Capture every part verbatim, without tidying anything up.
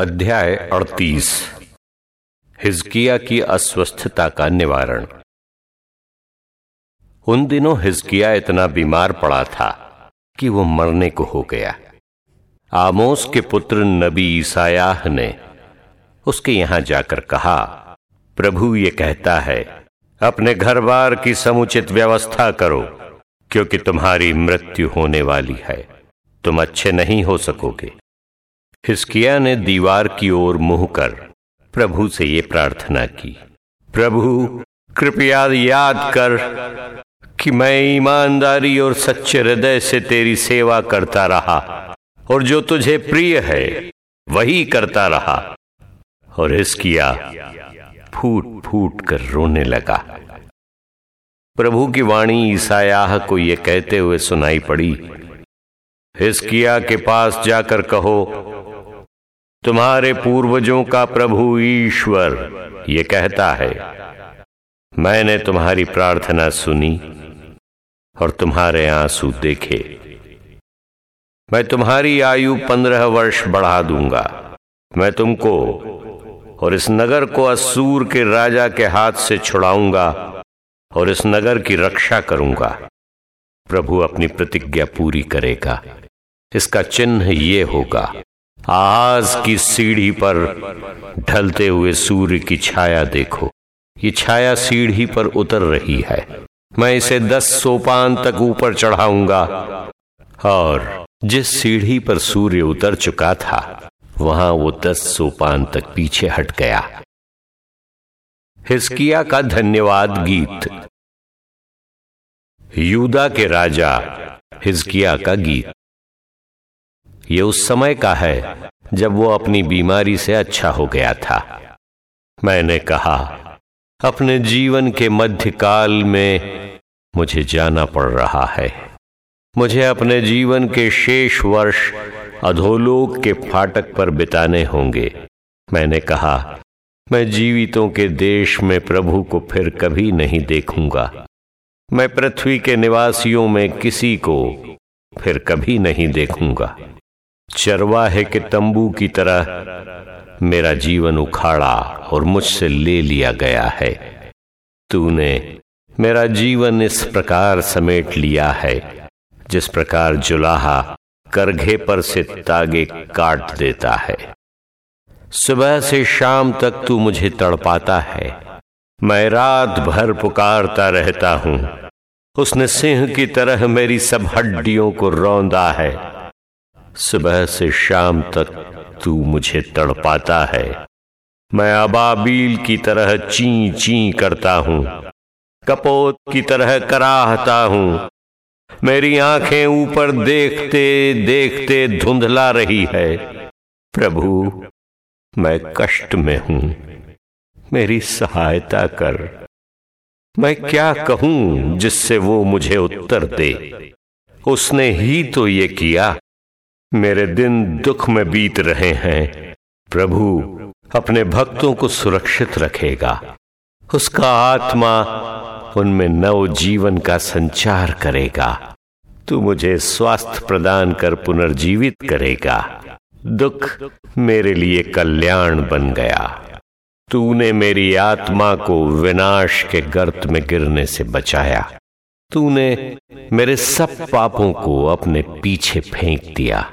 अध्याय अड़तीस। हिजकिया की अस्वस्थता का निवारण। उन दिनों हिजकिया इतना बीमार पड़ा था कि वो मरने को हो गया। आमोस के पुत्र नबी ईसायाह ने उसके यहां जाकर कहा, प्रभु ये कहता है, अपने घर बार की समुचित व्यवस्था करो, क्योंकि तुम्हारी मृत्यु होने वाली है, तुम अच्छे नहीं हो सकोगे। हिजकिया ने दीवार की ओर मुंह कर प्रभु से ये प्रार्थना की, प्रभु कृपया याद कर कि मैं ईमानदारी और सच्चे हृदय से तेरी सेवा करता रहा और जो तुझे प्रिय है वही करता रहा। और हिजकिया फूट फूट कर रोने लगा। प्रभु की वाणी ईसायाह को यह कहते हुए सुनाई पड़ी, हिजकिया के पास जाकर कहो, तुम्हारे पूर्वजों का प्रभु ईश्वर ये कहता है, मैंने तुम्हारी प्रार्थना सुनी और तुम्हारे आंसू देखे। मैं तुम्हारी आयु पंद्रह वर्ष बढ़ा दूंगा। मैं तुमको और इस नगर को असूर के राजा के हाथ से छुड़ाऊंगा और इस नगर की रक्षा करूंगा। प्रभु अपनी प्रतिज्ञा पूरी करेगा। इसका चिन्ह ये होगा, आहाज की सीढ़ी पर ढलते हुए सूर्य की छाया देखो। ये छाया सीढ़ी पर उतर रही है। मैं इसे दस सोपान तक ऊपर चढ़ाऊंगा और जिस सीढ़ी पर सूर्य उतर चुका था वहां वो दस सोपान तक पीछे हट गया। हिजकिया का धन्यवाद गीत। यूदा के राजा हिजकिया का गीत। ये उस समय का है जब वो अपनी बीमारी से अच्छा हो गया था। मैंने कहा, अपने जीवन के मध्यकाल में मुझे जाना पड़ रहा है। मुझे अपने जीवन के शेष वर्ष अधोलोक के फाटक पर बिताने होंगे। मैंने कहा, मैं जीवितों के देश में प्रभु को फिर कभी नहीं देखूंगा। मैं पृथ्वी के निवासियों में किसी को फिर कभी नहीं देखूंगा। चरवाहे के तंबू की तरह मेरा जीवन उखाड़ा और मुझसे ले लिया गया है। तूने मेरा जीवन इस प्रकार समेट लिया है जिस प्रकार जुलाहा करघे पर से तागे काट देता है। सुबह से शाम तक तू मुझे तड़पाता है। मैं रात भर पुकारता रहता हूं। उसने सिंह की तरह मेरी सब हड्डियों को रौंदा है। सुबह से शाम तक तू मुझे तड़पाता है। मैं अबाबील की तरह ची ची करता हूं, कपोत की तरह कराहता हूं। मेरी आंखें ऊपर देखते देखते धुंधला रही है। प्रभु, मैं कष्ट में हूं, मेरी सहायता कर। मैं क्या कहूं जिससे वो मुझे उत्तर दे? उसने ही तो ये किया। मेरे दिन दुख में बीत रहे हैं। प्रभु अपने भक्तों को सुरक्षित रखेगा। उसका आत्मा उनमें नव जीवन का संचार करेगा। तू मुझे स्वास्थ्य प्रदान कर पुनर्जीवित करेगा। दुख मेरे लिए कल्याण बन गया। तूने मेरी आत्मा को विनाश के गर्त में गिरने से बचाया। तूने मेरे सब पापों को अपने पीछे फेंक दिया।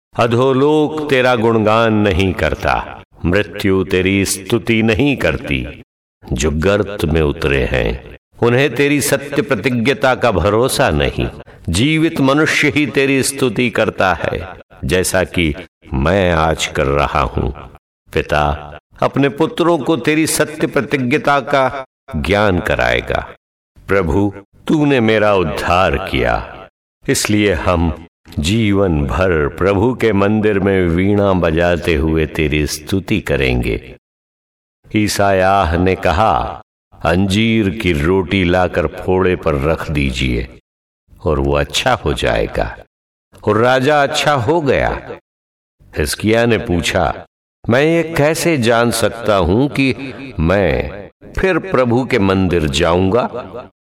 अधोलोक तेरा गुणगान नहीं करता, मृत्यु तेरी स्तुति नहीं करती। जो गर्त में उतरे हैं उन्हें तेरी सत्य प्रतिज्ञता का भरोसा नहीं। जीवित मनुष्य ही तेरी स्तुति करता है, जैसा कि मैं आज कर रहा हूं। पिता अपने पुत्रों को तेरी सत्य प्रतिज्ञता का ज्ञान कराएगा। प्रभु, तूने मेरा उद्धार किया, इसलिए हम जीवन भर प्रभु के मंदिर में वीणा बजाते हुए तेरी स्तुति करेंगे। ईसायाह ने कहा, अंजीर की रोटी लाकर फोड़े पर रख दीजिए और वो अच्छा हो जाएगा। और राजा अच्छा हो गया। हिजकिया ने पूछा, मैं ये कैसे जान सकता हूं कि मैं फिर प्रभु के मंदिर जाऊंगा?